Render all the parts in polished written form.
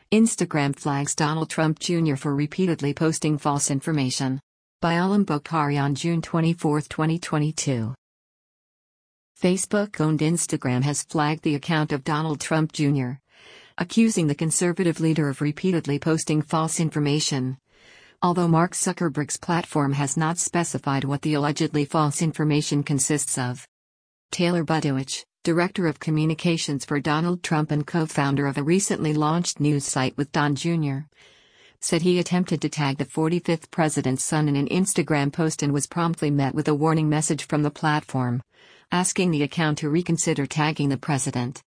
Instagram flags Donald Trump Jr. for repeatedly posting false information. By Alam Bokhari on June 24, 2022. Facebook-owned Instagram has flagged the account of Donald Trump Jr., accusing the conservative leader of repeatedly posting false information. Although Mark Zuckerberg's platform has not specified what the allegedly false information consists of. Taylor Budowich, Director of Communications for Donald Trump and co-founder of a recently launched news site with Don Jr., said he attempted to tag the 45th president's son in an Instagram post and was promptly met with a warning message from the platform, asking the account to reconsider tagging the president.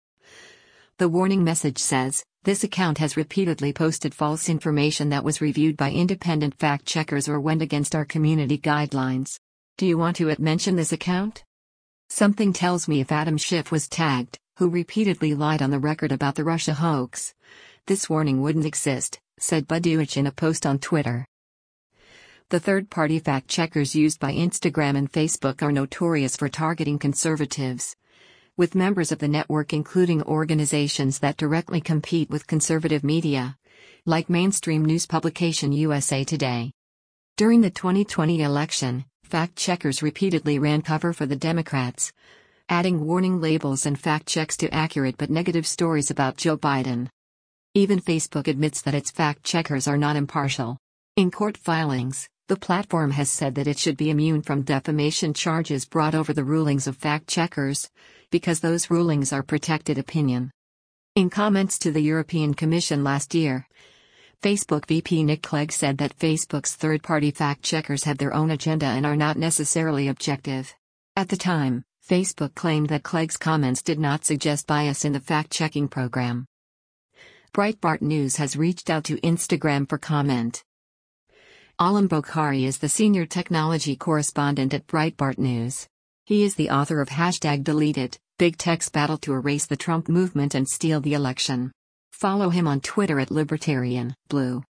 The warning message says, "This account has repeatedly posted false information that was reviewed by independent fact-checkers or went against our community guidelines. Do you want to mention this account? Something tells me if Adam Schiff was tagged, who repeatedly lied on the record about the Russia hoax, this warning wouldn't exist," said Budowich in a post on Twitter. The third-party fact-checkers used by Instagram and Facebook are notorious for targeting conservatives, with members of the network including organizations that directly compete with conservative media, like mainstream news publication USA Today. During the 2020 election, fact-checkers repeatedly ran cover for the Democrats, adding warning labels and fact-checks to accurate but negative stories about Joe Biden. Even Facebook admits that its fact-checkers are not impartial. In court filings, the platform has said that it should be immune from defamation charges brought over the rulings of fact-checkers, because those rulings are protected opinion. In comments to the European Commission last year, Facebook VP Nick Clegg said that Facebook's third-party fact-checkers have their own agenda and are not necessarily objective. At the time, Facebook claimed that Clegg's comments did not suggest bias in the fact-checking program. Breitbart News has reached out to Instagram for comment. Alam Bokhari is the senior technology correspondent at Breitbart News. He is the author of #DeleteIt, Big Tech's Battle to Erase the Trump Movement and Steal the Election. Follow him on Twitter at Libertarian Blue.